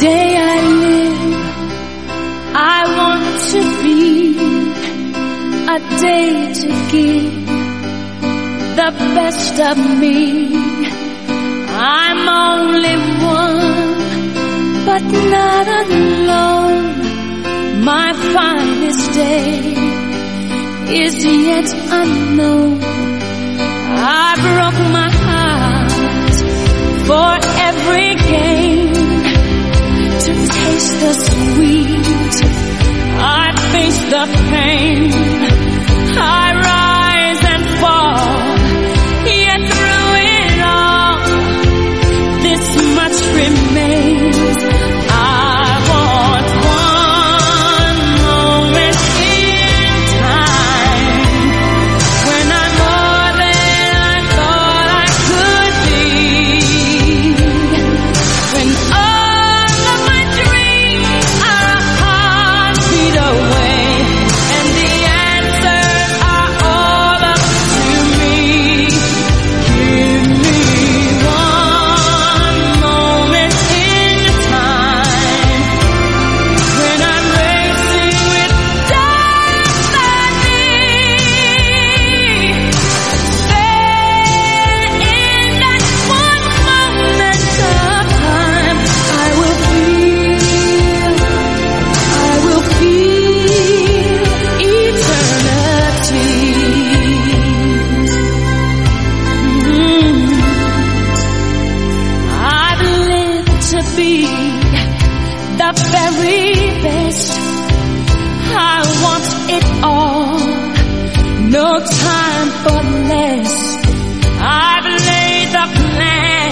day I live, I want to be a day to give the best of me. I'm only one, but not alone. My finest day is yet unknown. I broke my heart for every gain, to taste the sweet, I face the pain. I rise and fall, yet through it all, this much remains. I want one moment in time when I'm more than I thought I could be, when all of my dreams are a heartbeat away, and the answers are all up to me. Give me one moment in time when I'm racing with destiny. There in that one moment of time, I will feel eternity. I've lived to be the very best. I want it all, no time for less. I've laid the plan